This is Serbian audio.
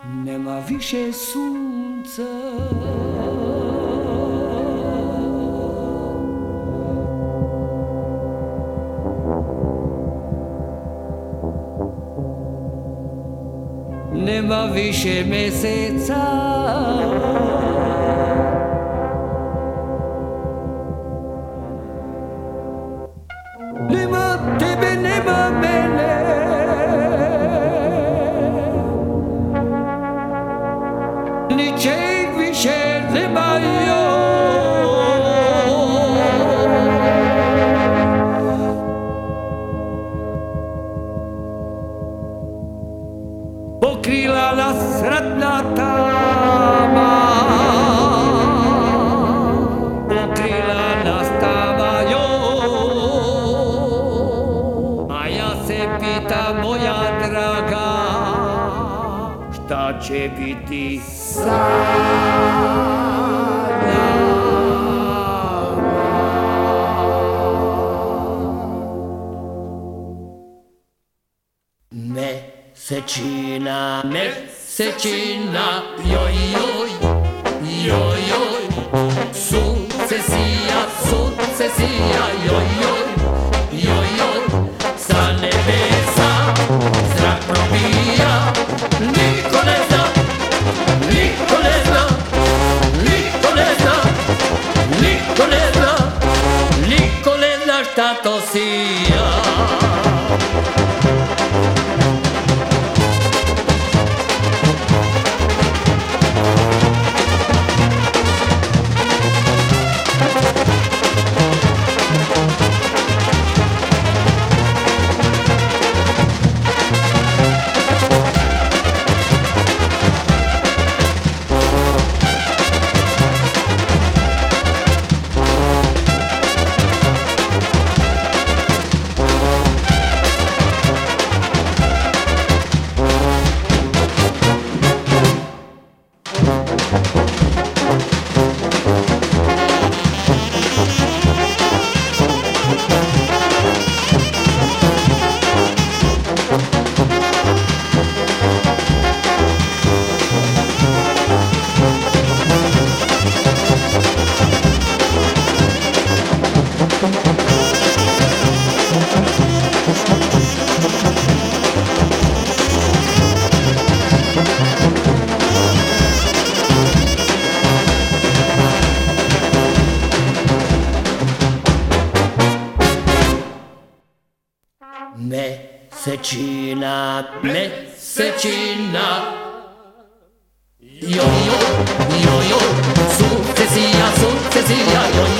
Nema više sunca, nema više meseca, nema tebe, nema mene, ničeg više nema joj. Pokrila nas ratna tama, pokrila nas tama joj. A ja se pitam, moja draga, šta će biti sa nama? Mesečina, mesečina, joj, joj, joj, joj, sukcesija, sukcesija, joj, joj, joj, joj, sa nebesa zrak probija, niko ne zna, niko ne zna, niko ne zna, niko ne zna, niko ne zna šta to sija. Mesečina, mesečina, joj, joj, joj, joj, sukcesija, sukcesija, joj,